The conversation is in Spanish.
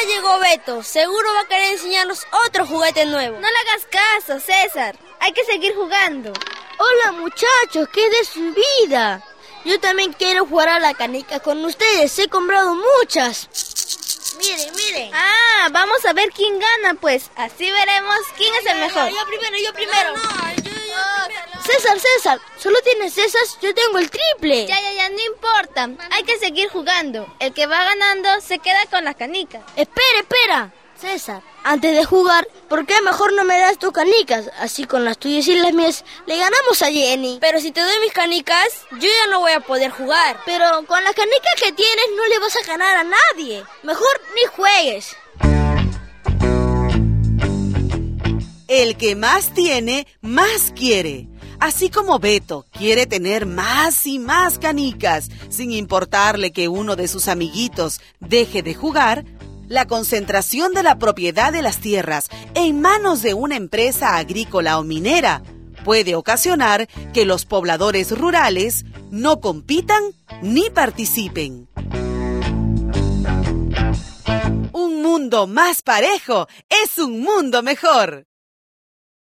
llegó Beto. Seguro va a querer enseñarnos otro juguete nuevo. No le hagas caso, César. Hay que seguir jugando. Hola muchachos, ¿qué es de su vida? Yo también quiero jugar a la canica con ustedes. He comprado muchas. Miren. Ah, vamos a ver quién gana, pues. Así veremos quién es el mejor. Yo primero. César, solo tienes esas, yo tengo el triple. Ya, no importa. Hay que seguir jugando. El que va ganando se queda con las canicas. Espera. César, antes de jugar, ¿por qué mejor no me das tus canicas? Así con las tuyas y las mías le ganamos a Jenny. Pero si te doy mis canicas, yo ya no voy a poder jugar. Pero con las canicas que tienes no le vas a ganar a nadie. Mejor ni juegues. El que más tiene, más quiere. Así como Beto quiere tener más y más canicas, sin importarle que uno de sus amiguitos deje de jugar, la concentración de la propiedad de las tierras en manos de una empresa agrícola o minera puede ocasionar que los pobladores rurales no compitan ni participen. Un mundo más parejo es un mundo mejor.